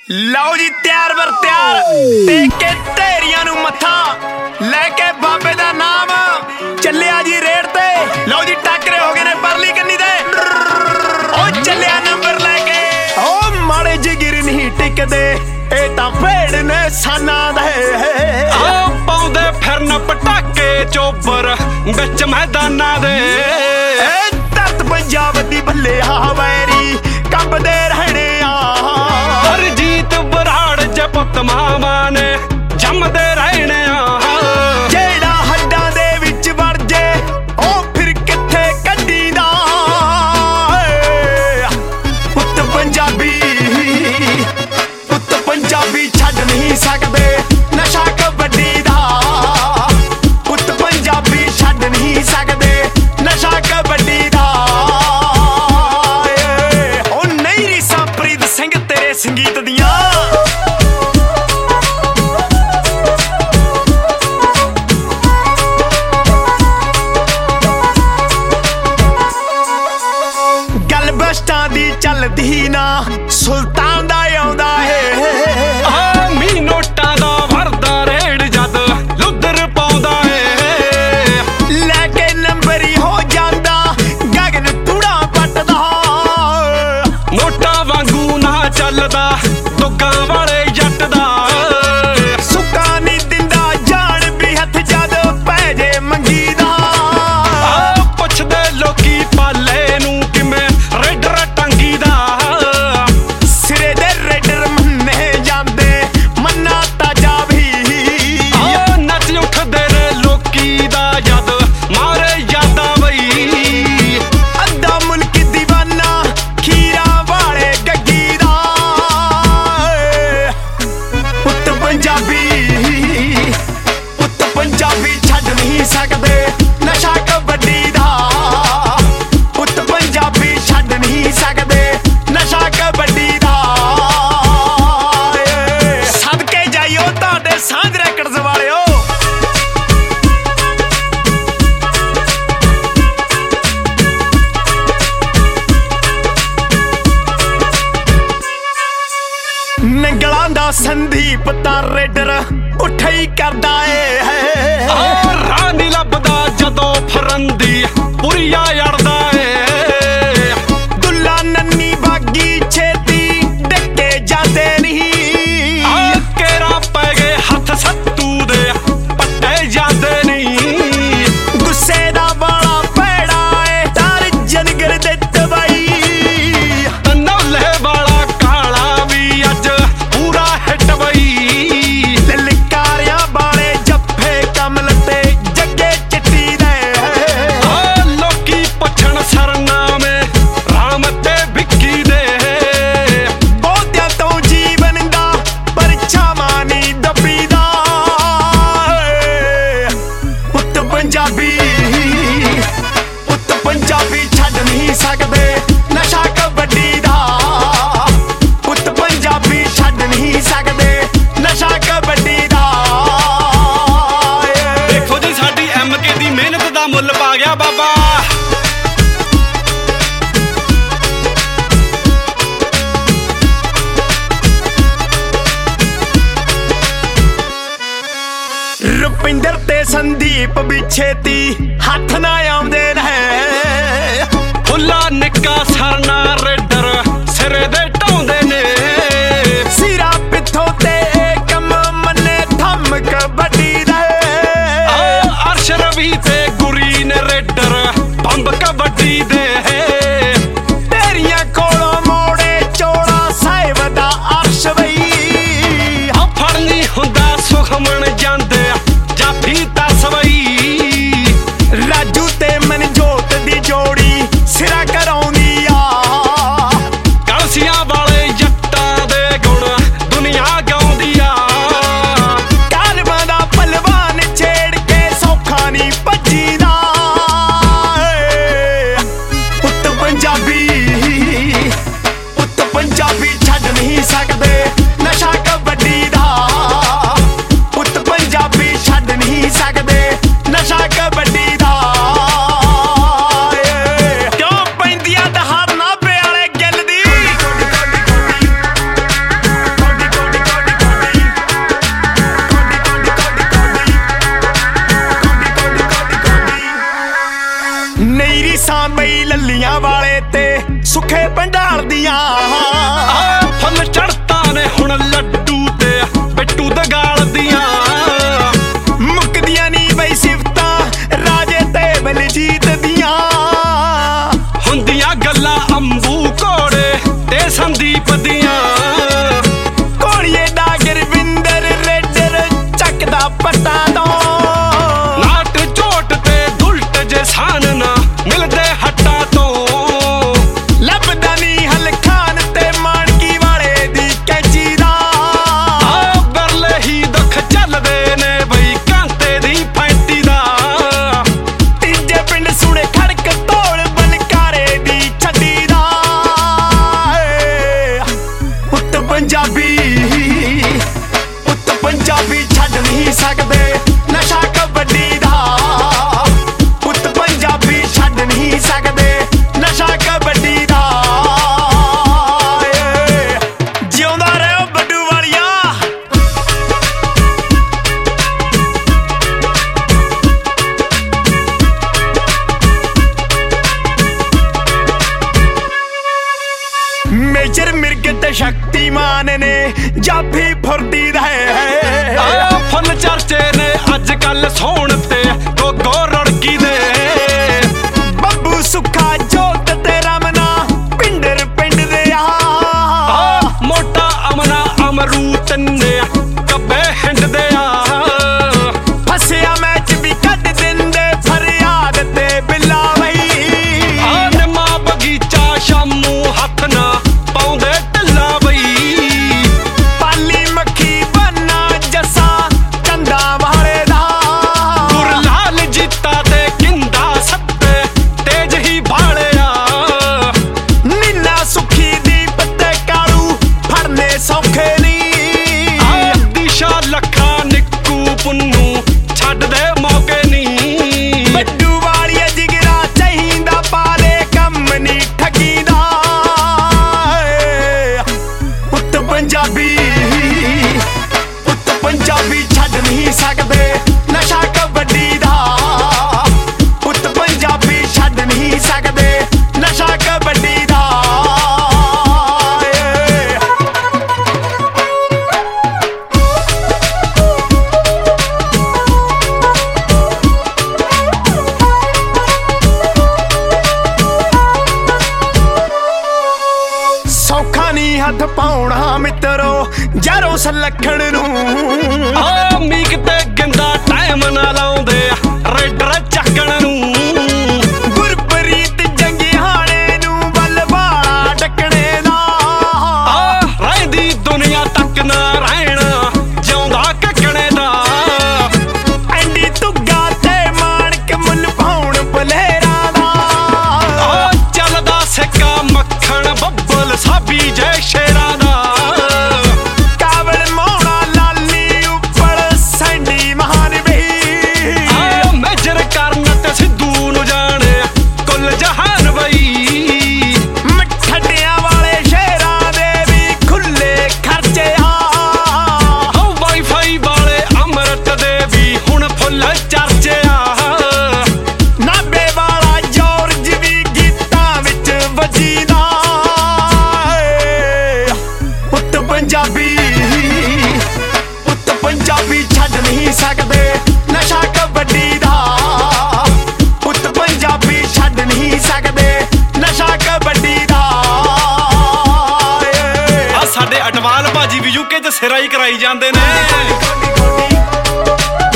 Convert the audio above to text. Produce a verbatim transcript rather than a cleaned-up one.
ਲਓ ਜੀ ਤਿਆਰ ਬਰ ਤਿਆਰ ਟੇਕ ਕੇ ਢੇਰੀਆਂ ਨੂੰ ਮੱਥਾ ਲੈ ਕੇ ਬਾਬੇ ਦਾ ਨਾਮ ਚੱਲਿਆ ਜੀ ਰੇਡ ਤੇ। ਲਓ ਜੀ ਟੱਕਰੇ ਹੋ ਗਏ ਨੇ ਪਰਲੀ ਕੰਨੀ ਦੇ, ਉਹ ਚੱਲਿਆ ਨੰਬਰ ਲੈ ਕੇ। ਉਹ ਮਾੜੇ ਜਿਗਰ ਨਹੀਂ ਟਿਕਦੇ ਇਹ ਤਾਂ ਭੇੜ ਨੇ ਸਾਨਾਂ ਦੇ, ਆ ਪਾਉਂਦੇ ਫਿਰਨ ਪਟਾਕੇ ਚੋਬਰ ਵਿੱਚ ਮੈਦਾਨਾਂ ਦੇ। ਇਹ ਧਰਤ ਪੰਜਾਬ ਦੀ ਭੱਲੇ ਆ ਵੈਰੀ ਕੰਬਦੇ ਰਹਿਣੇ ਆ। ਹਰਜੀਤ ਬਰਾੜ ਜੇ ਪੁੱਤ ਮਾਵਾਂ ਨੇ ਜੰਮਦੇ ਰਹਿਣੇ ਆ। ਜਿਹੜਾ ਹੱਡਾਂ ਦੇ ਵਿੱਚ ਵੜ ਜੇ ਉਹ ਫਿਰ ਕਿੱਥੇ ਕੱਢੀਦਾ। ਪੁੱਤ ਪੰਜਾਬੀ ਪੁੱਤ ਪੰਜਾਬੀ ਛੱਡ ਨਹੀਂ ਸਕਦੇ ਨਸ਼ਾ ਕਬੱਡੀ ਦਾ। ਪੁੱਤ ਪੰਜਾਬੀ ਛੱਡ ਨਹੀਂ ਸਕਦੇ ਨਸ਼ਾ ਕਬੱਡੀ ਦਾ। ਉਹ ਨਹੀਂ ਰੀਸਾਂ ਪ੍ਰੀਤ ਸਿੰਘ ਤੇਰੇ ਸੰਗੀਤ ਦੀਆਂ। ਗੱਲ ਬਸਟਾਂ ਦੀ ਚੱਲਦੀ ਨਾ ਸੁਲਤਾਨ ਦਾ ਆਉਂਦਾ ਏ। ਆ ਮੀ ਨੋਟਾਂ ਦਾ ਵਰਦਾ ਰੇੜ ਜਦ ਲੁੱਦਰ ਪਾਉਂਦਾ ਏ। ਲੈ ਕੇ ਨੰਬਰ ਹੀ ਹੋ ਜਾਂਦਾ ਗਗਨ ਟੂੜਾ ਪੱਟਦਾ। ਨੋਟਾਂ ਵਾਂਗੂ ਨਾ ਚੱਲਦਾ ਦੁੱਗਾਂ ਵਾਲੇ ਜੱਟ ਦਾ। ਸੁੱਕਾ ਨਹੀਂ ਦਿੰਦਾ ਜਾਣ ਵੀ ਹੱਥ ਜਦ ਪੈ ਜੇ ਮੰਗੀ ਦਾ। ਆ ਪੁੱਛਦੇ ਲੋਕੀ ਪਾਲੇ ਨੂੰ ਕਿਵੇਂ ਰੇਡਰ ਟੰਗੀ ਦਾ। ਸਿਰੇ ਦੇ ਰੇਡਰ ਮੰਨੇ ਜਾਂਦੇ ਮੰਨਾ ਤਾਜਾ ਵੀ। ਆ ਨੱਚ ਉੱਠਦੇ ਨੇ ਲੋਕੀ ਦਾ ਜਦ ਮਾਰੇ ਯਾਦਾਂ ਬਈ। ਅੱਧਾ ਮੁਲਕ ਦੀਵਾਨਾ ਖੀਰਾ ਵਾਲੇ ਗੱਗੀ ਦਾ। ਪੁੱਤ ਪੰਜਾਬੀ ਪੁੱਤ ਪੰਜਾਬੀ ਛੱਡ ਨਹੀਂ ਸਕਦੇ ਨਸ਼ਾ ਕਬੱਡੀ ਦਾ। ਪੁੱਤ ਪੰਜਾਬੀ ਛੱਡ ਨਹੀਂ ਸਕਦੇ ਨਸ਼ਾ ਕਬੱਡੀ ਦਾ। ਸਦਕੇ ਜਾਈਓ ਤੁਹਾਡੇ ਸਾਂਝ ਰੈਕਡਸ ਵਾਲਿਓ। ਨੰਗਲਾਂ ਦਾ ਸੰਦੀਪ ਤਾਂ ਰੇਡਰ ਉੱਠੇ ਹੀ ਕਰਦਾ ਏ। ਆ ਰਾਹ ਨੀ ਲੱਭਦਾ ਜਦੋਂ ਫਰੰਦੀ ਪੁਰੀਆ ਅੜਦਾ ਏ। ਦੁੱਲਾ ਨੰਨੀ ਬਾਗੀ ਛੇਤੀ ਡੱਕੇ ਜਾਂਦੇ ਨਹੀਂ। ਆ ਕੇਰਾ ਪੈ ਗਏ ਹੱਥ ਸੱਤੂ ਦੇ ਪੱਟੇ ਜਾਂਦੇ ਨਹੀਂ। ਗੁੱਸੇ ਦਾ ਬਾਲਾ ਪੈੜਾ ਏ ਤਾਰ ਜਨਗਰ ਦੇ ਤਬਾਈ। ਨੌਲੇ ਵਾਲਾ ਕਾਲਾ ਵੀ ਅੱਜ ਪੂਰਾ ਹਿੱਟ ਬਈ। ਲਲਕਾਰਿਆਂ ਵਾਲੇ ਜੱਫੇ ਕਮਲ ਤੇ ਜੱਗੇ ਚਿੱਟੀ ਦੇ। ਆ ਲੋਕੀ ਪੁੱਛਣ ਸਰਨਾਮੇ ਰਾਮ ਤੇ ਵਿੱਕੀ ਦੇ। ਬਹੁਤਿਆਂ ਤੋਂ ਜੀਵਨ ਦਾ ਪਰਛਾਵਾਂ ਨੀ ਦੱਬੀਦਾ। ਪੁੱਤ ਪੰਜਾਬੀ ਪੁੱਤ ਪੰਜਾਬੀ ਛੱਡ ਨਹੀਂ ਸਕਦੇ ਨਸ਼ਾ ਕਬੱਡੀ ਦਾ। ਪੁੱਤ ਪੰਜਾਬੀ ਛੱਡ ਨਹੀਂ ਸਕਦੇ ਨਸ਼ਾ ਕਬੱਡੀ ਦਾ। ਦੇਖੋ ਜੀ ਸਾਡੀ ਐਮ ਕੇ ਦੀ ਮਿਹਨਤ ਦਾ ਮੁੱਲ ਪਾ ਗਿਆ ਬਾਬਾ। ਰੁਪਿੰਦਰ ਤੇ ਸੰਦੀਪ ਵੀ ਛੇਤੀ ਹੱਥ ਨਾ ਆਉਂਦੇ ਨੇ। ਫੁੱਲਾ ਨਿੱਕਾ ਸਰਨਾ ਰੇਡਰ ਸਿਰੇ ਦੇ ਢਾਉਂਦੇ ਨੇ। ਸਿਰਾ ਪਿੱਥੋਂ ਤੇ ਕੰਮ ਮੰਨੇ ਥੰਮ ਕਬੱਡੀ ਦੇ। ਆ ਅਰਸ਼ ਰਵੀ ਤੇ ਗੁਰੀ ਨੇ ਰੇਡਰ ਬੰਬ ਕਬੱਡੀ ਦੇ। ਤੇਰੀਆਂ ਕੋਲੋਂ ਮੋੜੇ ਚੋੜਾ ਸਾਹਿਬ ਦਾ ਅਰਸ਼ ਬਈ। ਆ ਫੜਨੀ ਹੁੰਦਾ ਸੁਖਮਣ ਜਾਂਦੇ ਜਾਫੀ ਤਸਵਈ। ਰਾਜੂ ਤੇ ਮਨਜੋਤ ਦੀ ਜੋੜੀ ਸਿਰਾ ਕਰਾਉਂਦੀ ਆ। ਕਲਸੀਆਂ ਵਾਲੇ ਜੱਟਾਂ ਦੇ ਗੁਣ ਦੁਨੀਆ ਗਾਉਂਦੀ ਆ। ਕਾਲਵਾਂ ਦਾ ਪਹਿਲਵਾਨ ਛੇੜ ਕੇ ਸੌਖਾ ਨਹੀਂ ਭੱਜੀਦਾ। ਪੁੱਤ ਪੰਜਾਬੀ ਪੁੱਤ ਪੰਜਾਬੀ ਛੱਡ ਨਹੀਂ ਸਕਦੇ ਨਸ਼ਾ ਕਬੱਡੀ ਦਾ। ਪੁੱਤ ਪੰਜਾਬੀ ਛੱਡ ਨਹੀਂ ਸਕਦੇ ਨਸ਼ਾ ਕਬੱਡੀ ਦਾ। ਕਿਉਂ ਪੈਂਦੀਆਂ ਦਹਾੜ ਨਾਭੇ ਵਾਲੇ ਗਿੱਲ ਦੀ। ਦੀਆਂ ਕੋਲੀਏ ਡਾਗਰ ਵਿੰਦਰ ਰੇਡਰ ਚੱਕਦਾ ਪੱਟਾਂ ਤੋਂ ਨਾਟ ਝੋਟ ਤੇ ਦੁਲਟ ਜੇ ਸਾਨ ਨਾ ਮਿਲਦੇ ਹੱਟਾਂ ਤੋਂ ਲੱਭਦਾ ਨੀ ਹਲਖਾਨ ਤੇ ਮਾਣਕੀ ਵਾਲੇ ਦੀ ਕੈਂਚੀ ਦਾ ਆ ਬਰਲੇ ਹੀ ਦੁੱਖ ਚੱਲਦੇ ਨੇ ਬਈ ਕਾਂਤੇ ਦੀ ਫੈਂਟੀ ਦਾ ਤੀਜੇ ਪਿੰਡ ਸੁਣੇ ਖੜਕ ਤੋੜ ਬਨਕਾਰੇ ਦੀ ਛੱਡੀ ਦਾ ਪੁੱਤ ਪੰਜਾਬੀ ਪੁੱਤ ਪੰਜਾਬੀ ਛੱਡ ਨਹੀਂ ਸਕਦੇ ਨਸ਼ਾ ਕਬੱਡੀ ਦਾ ਪੁੱਤ ਪੰਜਾਬੀ ਛੱਡ ਨਹੀਂ ਸਕਦੇ ਨਸ਼ਾ ਕਬੱਡੀ ਦਾ ਜਿਉਂਦਾ ਰਹੋ ਬੱਡੂ ਵਾਲੀਆ ਮੇਜਰ ਮਿਰਗ ਤੇ ਸ਼ਕਤੀਮਾਨ ਨੇ ਜਾਫੀ ਫੁਰਦੀ ਦਾ ਹੈ ਆ ਫੁੱਲ ਚਰਚੇ ਨੇ ਅੱਜ ਕੱਲ ਸੋਹਣ ਤੇ ਗੋਗੋ ਰੜਕੀ ਦੇ ਬੱਬੂ ਸੁੱਖਾ ਜੋਤ ਤੇ ਰਮਨਾ ਪਿੰਡਰ ਪਿੰਡ ਦੇ ਆ ਆ ਮੋਟਾ ਅਮਨਾ ਅਮਰੂ ਤੰਨੇ ਕੱਬੇ ਹਿੰਡ ਦੇ ਆ ਫਸਿਆ ਮੈਚ ਵੀ ਕੱਢ ਦਿੰਦੇ ਫਰਿਆਦ ਤੇ ਬਿੱਲਾ ਵਈ ਆ ਨਿੰਮਾ ਬਗੀਚਾ ਸ਼ਾਮੂ ਹੱਥ ਨਾ ਪਾਉਂਦੇ ਢਿੱਲਾ ਬਈ ਪਾਲੀ ਮੱਖੀ ਬੰਨਾ ਜੱਸਾ ਚੰਦਾ ਵਾਲੇ ਦਾ ਗੁਰਲਾਲ ਜੀਤਾ ਤੇ ਕਿੰਦਾ ਸੱਤੇ ਤੇਜ ਹੀ ਭਾਲਿਆ ਨੀਨਾ ਸੁਖੀ ਦੀਪ ਤੇ ਕਾਲੂ ਫੜਨੇ ਸੌਖੇ ਨੀ ਆ ਦਿਸ਼ਾ ਲੱਖਾ ਨਿੱਕੂ ਪੁੰਨੂ ਛੱਡ ਦੇ ਮੌਕੇ ਨੀ ਬੱਡੂ ਵਾਲੀਆ ਜਿਗਰਾ ਚਾਹੀਦਾ ਪਾਲੇ ਕੰਮ ਨੀ ਠੱਗੀ ਦਾ ਪੁੱਤ ਪੰਜਾਬੀ ਪੁੱਤ ਪੰਜਾਬੀ ਛੱਡ ਨਹੀਂ ਸਕਦੇ ਨਸ਼ਾ ਕਬੱਡੀ ਦਾ ਪੁੱਤ ਪੰਜਾਬੀ ਛੱਡ ਨਹੀਂ ਸਕਦੇ ਨਸ਼ਾ ਕਬੱਡੀ ਦਾ ਸੌਖਾ ਨੀ ਹੱਥ ਪਾਉਣਾ ਮਿੱਤਰੋ ਜਰੋ ਸਲੱਖਣ ਨੂੰ ਆ ਮੀਕ ਤੇ ਗਿੰਦਾ ਟਾਈਮ ਨਾ ਲਾਉਂਦੇ ਰੇਡਰ ਚੱਕਣ ਨੂੰ ਗੁਰਪ੍ਰੀਤ ਜੰਗਿਆਣੇ ਨੂੰ ਬਲਵਾਲਾ ਡੱਕਣੇ ਦਾ ਆ ਰਹਿੰਦੀ ਦੁਨੀਆ ਤੱਕ ਨਾ ਰਹਿਣਾ ਜਿਉਂਦਾ ਕੱਕਣੇ ਦਾ ਐਂਡੀ ਤੁੱਗਾ ਤੇ ਮਾਣਕ ਮੁੱਲ ਪਾਉਣ ਬਲੇਰਾਂ ਦਾ ਆ ਚੱਲਦਾ ਸਿੱਕਾ ਮੱਖਣ ਬੱਬਲ ਸਾਬੀ ਜੈ ਸ਼ੇਰਾਂ ਦਾ ਕਾਵਲ ਮੋਹਣਾ ਲਾਲੀ ਉੱਪਰ ਸੈਂਡੀ ਮਹਾਨ ਬਈ ਆ ਮੇਜਰ ਕਰਨ ਤੇ ਸਿੱਧੂ ਨੂੰ ਜਾਣੇ ਕੁੱਲ ਜਹਾਨ ਬਈ ਮਠੱਡਿਆਂ ਵਾਲੇ ਸ਼ੇਰਾਂ ਦੇ ਵੀ ਖੁੱਲੇ ਖਰਚੇ ਆ ਹੋ ਵਾਈਫਾਈ ਵਾਲੇ ਅੰਮ੍ਰਿਤ ਦੇ ਵੀ ਹੁਣ ਫੁੱਲ ਚਰਚੇ ਆ ਨਾਬੇ ਵਾਲਾ ਜੋਰਜ ਵੀ ਗੀਤਾਂ ਵਿੱਚ ਵੱਜੀਦਾ ਪੁੱਤ ਪੰਜਾਬੀ ਪੁੱਤ ਪੰਜਾਬੀ ਛੱਡ ਨਹੀਂ ਸਕਦੇ ਨਸ਼ਾ ਕਬੱਡੀ ਦਾ ਪੁੱਤ ਪੰਜਾਬੀ ਛੱਡ ਨਹੀਂ ਸਕਦੇ ਨਸ਼ਾ ਕਬੱਡੀ ਦਾ ਆ ਸਾਡੇ ਅਟਵਾਲ ਭਾਜੀ ਵੀ ਯੂਕੇ ਚ ਸਿਰਾਈ ਕਰਾਈ ਜਾਂਦੇ ਨੇ ਕੋਡੀ ਕੋਡੀ